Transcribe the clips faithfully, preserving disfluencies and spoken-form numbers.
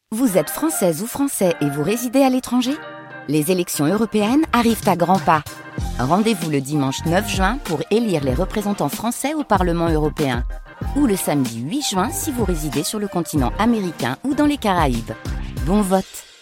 Vous êtes française ou français et vous résidez à l'étranger ? Les élections européennes arrivent à grands pas. Rendez-vous le dimanche neuf juin pour élire les représentants français au Parlement européen. Ou le samedi huit juin si vous résidez sur le continent américain ou dans les Caraïbes. Bon vote!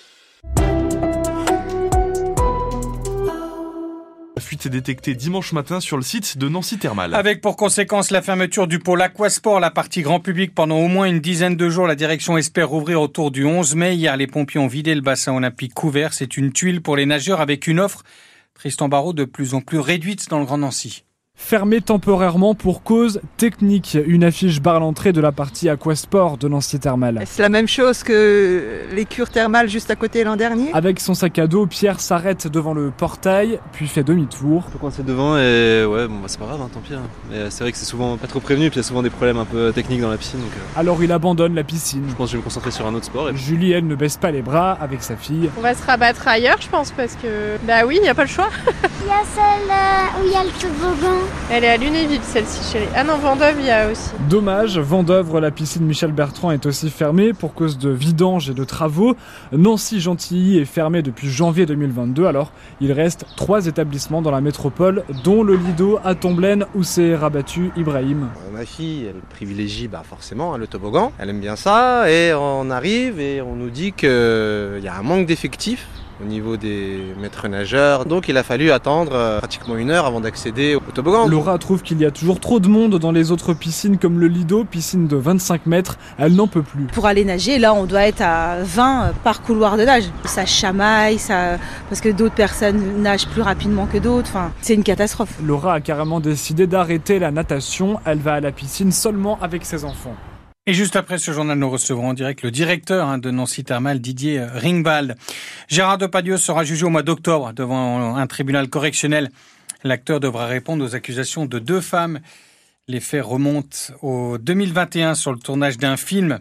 La fuite est détectée dimanche matin sur le site de Nancy Thermal. Avec pour conséquence la fermeture du pôle Aquasport, la partie grand public pendant au moins une dizaine de jours. La direction espère rouvrir autour du onze mai. Hier, les pompiers ont vidé le bassin olympique couvert. C'est une tuile pour les nageurs avec une offre, Tristan Barraud, de plus en plus réduite dans le Grand Nancy. Fermé temporairement pour cause technique. Une affiche barre l'entrée de la partie aquasport de Nancy Thermal. C'est la même chose que les cures thermales juste à côté l'an dernier. Avec son sac à dos, Pierre s'arrête devant le portail, puis fait demi-tour. Je peux coincer devant et ouais, bon bah c'est pas grave, hein, tant pis. Hein. Mais c'est vrai que c'est souvent pas trop prévenu, puis il y a souvent des problèmes un peu techniques dans la piscine. Donc, euh... Alors il abandonne la piscine. Je pense que je vais me concentrer sur un autre sport. Et... Julie, elle, ne baisse pas les bras avec sa fille. On va se rabattre ailleurs, je pense, parce que bah oui, il n'y a pas le choix. Il y a celle euh, où il y a le toboggan. Elle est à Lunéville, celle-ci, chérie. Ah non, Vendôme, il y a aussi. Dommage, Vendeuvre, la piscine Michel Bertrand est aussi fermée pour cause de vidange et de travaux. Nancy-Gentilly est fermée depuis janvier deux mille vingt-deux. Alors, il reste trois établissements dans la métropole, dont le Lido à Tomblaine où s'est rabattu Ibrahim. Euh, ma fille, elle privilégie bah, forcément hein, le toboggan. Elle aime bien ça et on arrive et on nous dit qu'il y a un manque d'effectifs au niveau des maîtres nageurs. Donc il a fallu attendre euh, pratiquement une heure avant d'accéder au toboggan. Laura trouve qu'il y a toujours trop de monde dans les autres piscines comme le Lido, piscine de vingt-cinq mètres. Elle n'en peut plus. Pour aller nager, là on doit être à vingt par couloir de nage. Ça chamaille, ça... parce que d'autres personnes nagent plus rapidement que d'autres. Enfin, c'est une catastrophe. Laura a carrément décidé d'arrêter la natation. Elle va à la piscine seulement avec ses enfants. Et juste après ce journal, nous recevrons en direct le directeur hein, de Nancy Thermal, Didier Ringwald. Gérard Depardieu sera jugé au mois d'octobre devant un tribunal correctionnel. L'acteur devra répondre aux accusations de deux femmes. Les faits remontent au deux mille vingt et un sur le tournage d'un film.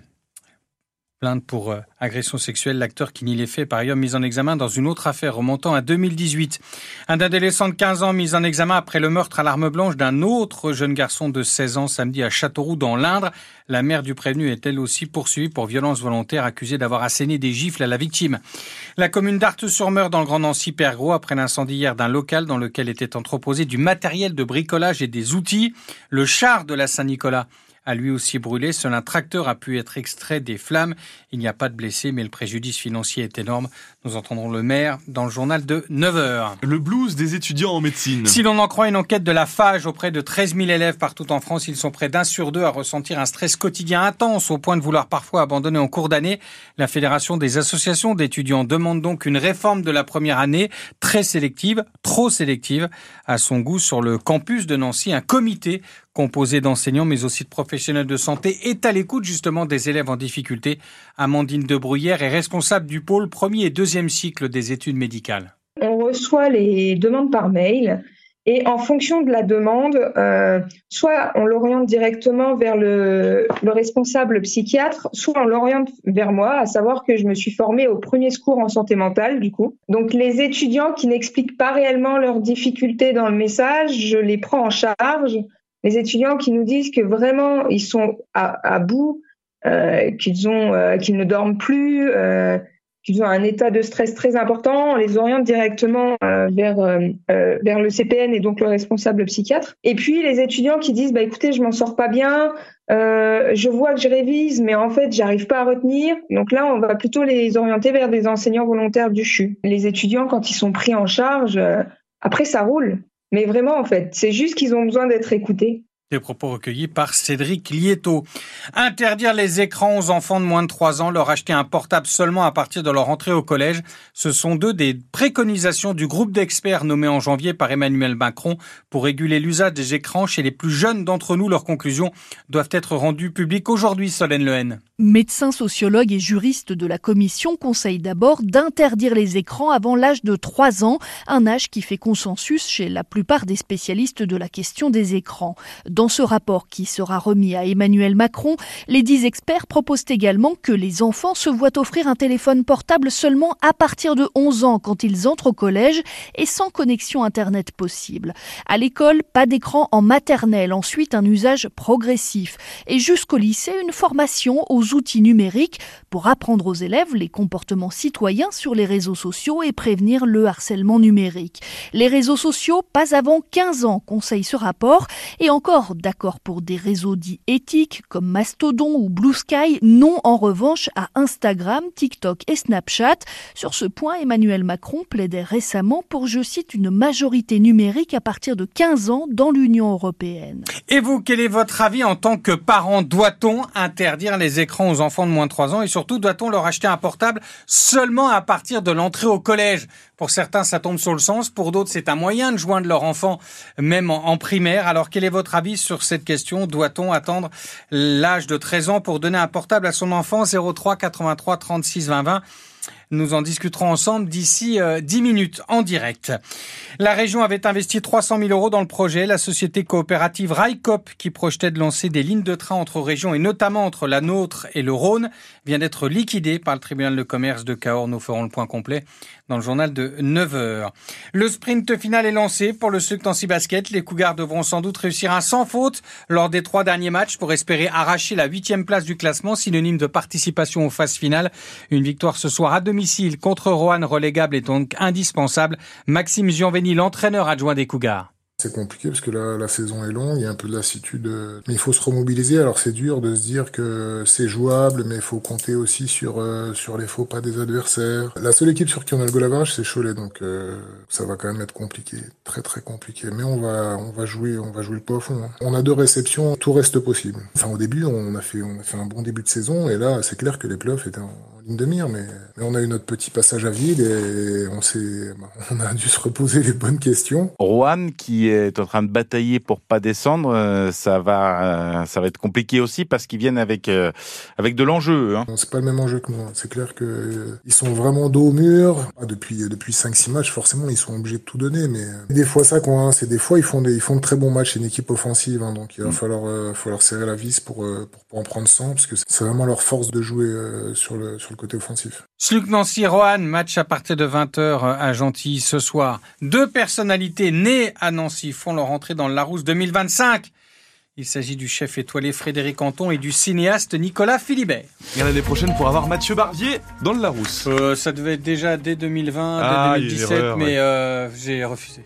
Plainte pour euh, agression sexuelle, l'acteur qui nie les faits, par ailleurs mis en examen dans une autre affaire remontant à deux mille dix-huit. Un adolescent de quinze ans mis en examen après le meurtre à l'arme blanche d'un autre jeune garçon de seize ans samedi à Châteauroux dans l'Indre. La mère du prévenu est elle aussi poursuivie pour violence volontaire, accusée d'avoir asséné des gifles à la victime. La commune d'Arthes-sur-Meure dans le Grand Nancy perd gros après l'incendie hier d'un local dans lequel était entreposé du matériel de bricolage et des outils. Le char de la Saint-Nicolas a lui aussi brûlé. Seul un tracteur a pu être extrait des flammes. Il n'y a pas de blessés, mais le préjudice financier est énorme. Nous entendrons le maire dans le journal de neuf heures. Le blues des étudiants en médecine. Si l'on en croit une enquête de la Fage auprès de treize mille élèves partout en France, ils sont près d'un sur deux à ressentir un stress quotidien intense au point de vouloir parfois abandonner en cours d'année. La Fédération des associations d'étudiants demande donc une réforme de la première année, très sélective, trop sélective à son goût sur le campus de Nancy. Un comité composé d'enseignants mais aussi de professionnels de santé est à l'écoute justement des élèves en difficulté. Amandine de Bruyère est responsable du pôle premier et deuxième cycle des études médicales. On reçoit les demandes par mail et en fonction de la demande, euh, soit on l'oriente directement vers le, le responsable psychiatre, soit on l'oriente vers moi, à savoir que je me suis formée au premier secours en santé mentale du coup. Donc les étudiants qui n'expliquent pas réellement leurs difficultés dans le message, je les prends en charge. Les étudiants qui nous disent que vraiment ils sont à, à bout, euh, qu'ils ont, euh, qu'ils ne dorment plus, euh, qu'ils ont un état de stress très important, on les oriente directement euh, vers euh, vers le C P N et donc le responsable psychiatre. Et puis les étudiants qui disent bah écoutez je m'en sors pas bien, euh, je vois que je révise mais en fait j'arrive pas à retenir. Donc là on va plutôt les orienter vers des enseignants volontaires du C H U. Les étudiants quand ils sont pris en charge, euh, après ça roule. Mais vraiment, en fait, c'est juste qu'ils ont besoin d'être écoutés. Des propos recueillis par Cédric Lietto. Interdire les écrans aux enfants de moins de trois ans, leur acheter un portable seulement à partir de leur entrée au collège. Ce sont deux des préconisations du groupe d'experts nommé en janvier par Emmanuel Macron pour réguler l'usage des écrans chez les plus jeunes d'entre nous. Leurs conclusions doivent être rendues publiques aujourd'hui, Solène Lehen. Médecins, sociologues et juristes de la commission conseillent d'abord d'interdire les écrans avant l'âge de trois ans, un âge qui fait consensus chez la plupart des spécialistes de la question des écrans. Dans Dans ce rapport qui sera remis à Emmanuel Macron, les dix experts proposent également que les enfants se voient offrir un téléphone portable seulement à partir de onze ans quand ils entrent au collège et sans connexion Internet possible. À l'école, pas d'écran en maternelle, ensuite un usage progressif et jusqu'au lycée, une formation aux outils numériques pour apprendre aux élèves les comportements citoyens sur les réseaux sociaux et prévenir le harcèlement numérique. Les réseaux sociaux, pas avant quinze ans, conseille ce rapport, et encore d'accord pour des réseaux dits éthiques comme Mastodon ou Blue Sky, non en revanche à Instagram, TikTok et Snapchat. Sur ce point, Emmanuel Macron plaidait récemment pour, je cite, une majorité numérique à partir de quinze ans dans l'Union européenne. Et vous, quel est votre avis en tant que parent? Doit-on interdire les écrans aux enfants de moins de trois ans et surtout doit-on leur acheter un portable seulement à partir de l'entrée au collège? Pour certains, ça tombe sur le sens. Pour d'autres, c'est un moyen de joindre leur enfant, même en, en primaire. Alors, quel est votre avis sur cette question? Doit-on attendre l'âge de treize ans pour donner un portable à son enfant? zéro trois quatre-vingt-trois trente-six vingt vingt. Nous en discuterons ensemble d'ici euh, dix minutes en direct. La région avait investi trois cent mille euros dans le projet. La société coopérative Railcoop, qui projetait de lancer des lignes de train entre régions et notamment entre la nôtre et le Rhône, vient d'être liquidée par le tribunal de commerce de Cahors. Nous ferons le point complet dans le journal de neuf heures. Le sprint final est lancé pour le Sluc Nancy Basket. Les Cougars devront sans doute réussir un sans faute lors des trois derniers matchs pour espérer arracher la huitième place du classement, synonyme de participation aux phases finales. Une victoire ce soir à domicile contre Roanne relégable est donc indispensable. Maxime Gianveni, l'entraîneur adjoint des Cougars. C'est compliqué parce que la, la saison est longue, il y a un peu de lassitude, mais il faut se remobiliser. Alors c'est dur de se dire que c'est jouable, mais il faut compter aussi sur euh, sur les faux pas des adversaires. La seule équipe sur qui on a le goal average, c'est Cholet, donc euh, ça va quand même être compliqué, très très compliqué. Mais on va on va jouer on va jouer le pot à fond. Hein. On a deux réceptions, tout reste possible. Enfin au début, on a fait on a fait un bon début de saison et là c'est clair que les playoffs étaient en ligne de mire, mais, mais on a eu notre petit passage à vide et on s'est on a dû se reposer les bonnes questions. Roanne qui est en train de batailler pour pas descendre, ça va, ça va être compliqué aussi parce qu'ils viennent avec avec de l'enjeu. Hein. C'est pas le même enjeu que nous. C'est clair que ils sont vraiment dos au mur. Depuis depuis cinq six matchs, forcément, ils sont obligés de tout donner. Mais des fois ça, quoi. Hein, c'est des fois ils font des ils font de très bons matchs. C'est une équipe offensive, hein, donc il va mmh. falloir euh, falloir serrer la vis pour, euh, pour pour en prendre cent parce que c'est vraiment leur force de jouer euh, sur le sur le côté offensif. Sluc Nancy Roanne, match à partir de vingt heures à Gentilly ce soir. Deux personnalités nées à Nancy font leur entrée dans le Larousse deux mille vingt-cinq. Il s'agit du chef étoilé Frédéric Anton et du cinéaste Nicolas Philibert. Et l'année prochaine pour avoir Mathieu Barbier dans le Larousse. Euh, ça devait être déjà dès deux mille vingt, ah, dès deux mille dix-sept, erreur, mais ouais. euh, j'ai refusé.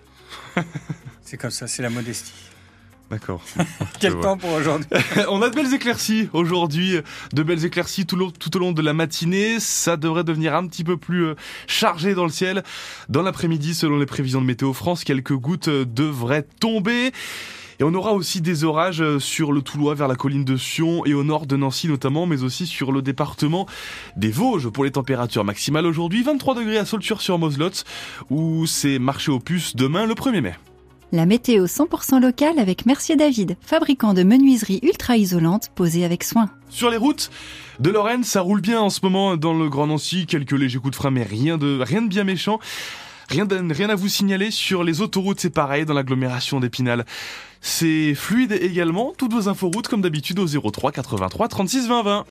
C'est comme ça, c'est la modestie. D'accord. Quel temps pour aujourd'hui? On a de belles éclaircies aujourd'hui, de belles éclaircies tout, le, tout au long de la matinée. Ça devrait devenir un petit peu plus chargé dans le ciel. Dans l'après-midi, selon les prévisions de Météo France, quelques gouttes devraient tomber. Et on aura aussi des orages sur le Toulois vers la colline de Sion et au nord de Nancy notamment, mais aussi sur le département des Vosges. Pour les températures maximales aujourd'hui, vingt-trois degrés à Saulture-sur-Moselotte, où c'est marché aux puces demain le premier mai. La météo cent pour cent locale avec Mercier David, fabricant de menuiseries ultra isolantes posées avec soin. Sur les routes de Lorraine, ça roule bien en ce moment dans le Grand Nancy. Quelques légers coups de frein, mais rien de, rien de bien méchant. Rien, de, rien à vous signaler sur les autoroutes, c'est pareil dans l'agglomération d'Épinal. C'est fluide également. Toutes vos inforoutes comme d'habitude au zéro trois quatre-vingt-trois trente-six vingt vingt.